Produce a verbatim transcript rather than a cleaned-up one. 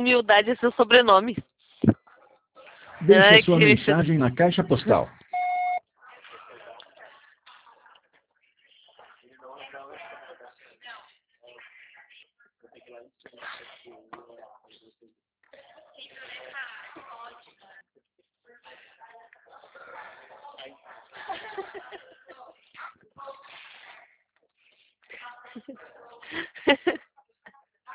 humildade é seu sobrenome. Deixe Ai, a sua que mensagem na caixa postal.